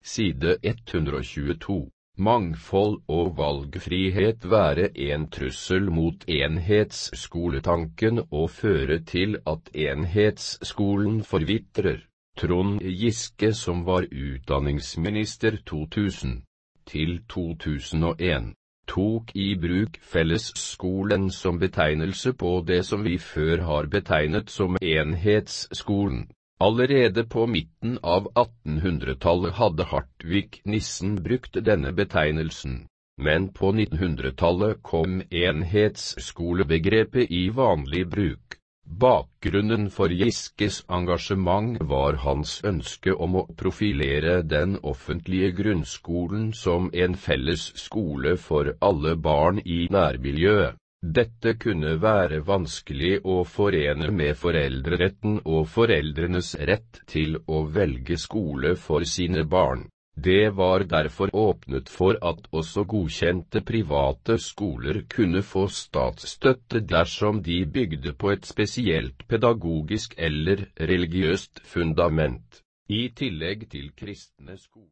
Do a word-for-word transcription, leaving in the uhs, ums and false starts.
side ett hundre og tjueto. Mangfold og valgfrihet være en trussel mot enhetsskoletanken og føre til at enhetsskolen forvitrer. Trond Giske, som var utdanningsminister to tusen til to tusen og en, tok i bruk fellesskolen som betegnelse på det som vi før har betegnet som enhetsskolen. Allerede på midten av attenhundretallet hadde Hartvig Nissen brukt denne betegnelsen, men på nittenhundretallet kom enhetsskolebegrepet i vanlig bruk. Bakgrunnen for Giskes engasjement var hans ønske om å profilere den offentlige grunnskolen som en felles skole for alle barn i nærmiljøet. Dette kunne være vanskelig å forene med foreldreretten og foreldrenes rett til å velge skole for sine barn. Det var derfor åpnet for at også godkjente private skoler kunne få statsstøtte dersom de bygde på et spesielt pedagogisk eller religiøst fundament, i tillegg til kristne skoler.